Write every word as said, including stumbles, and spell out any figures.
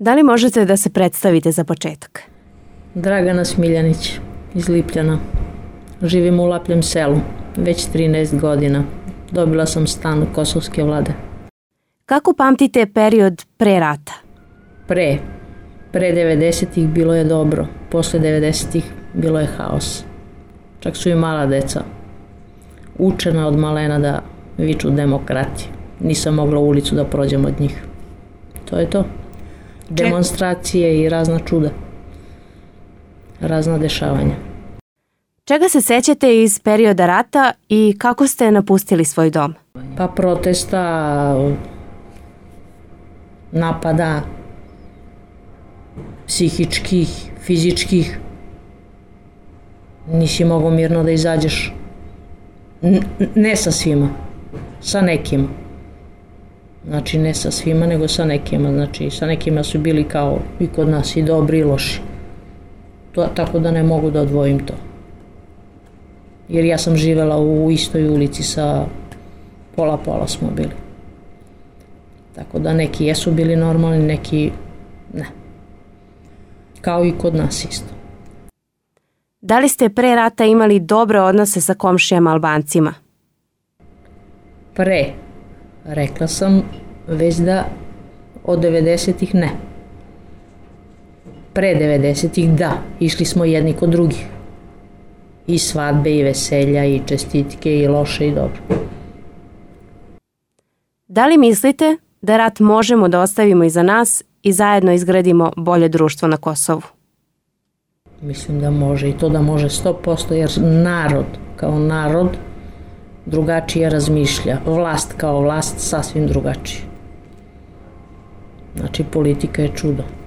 Da li možete da se predstavite za početak? Dragana Smiljanić iz Lipljana. Živim u Lapljem selu, već trinaest godina. Dobila sam stan u kosovske vlade. Kako pamtite period pre rata? Pre. Pre devedesetih bilo je dobro. Posle devedesetih bilo je haos. Čak su i mala deca učena od malena da viču demokrati. Nisam mogla u ulicu da prođem od njih. To je to. Demonstracije i razna čuda. Razna dešavanja. Čega se sećate iz perioda rata i kako ste napustili svoj dom? Pa protesta, napada, psihičkih, fizičkih. Nisi mogao mirno da izađeš. N- ne sa svima, sa nekima. Znači ne sa svima, nego sa nekima. Znači sa nekima su bili kao i kod nas i dobri i loši. To, tako da ne mogu da odvojim to. Jer ja sam živela u istoj ulici sa pola-pola smo bili. Tako da neki jesu bili normalni, neki ne. Kao i kod nas isto. Da li ste pre rata imali dobre odnose sa komšijama Albancima? Pre. Rekla sam već da od devedesetih ne. Pre devedesetih da. Išli smo jedni kod drugih. I svadbe, i veselja, i čestitke, i loše, i dobro. Da li mislite da rat možemo da ostavimo iza nas i zajedno izgradimo bolje društvo na Kosovu? Mislim da može i to da može sto posto jer narod kao narod drugačije razmišlja. Vlast kao vlast sasvim drugačije. Znači politika je čudo.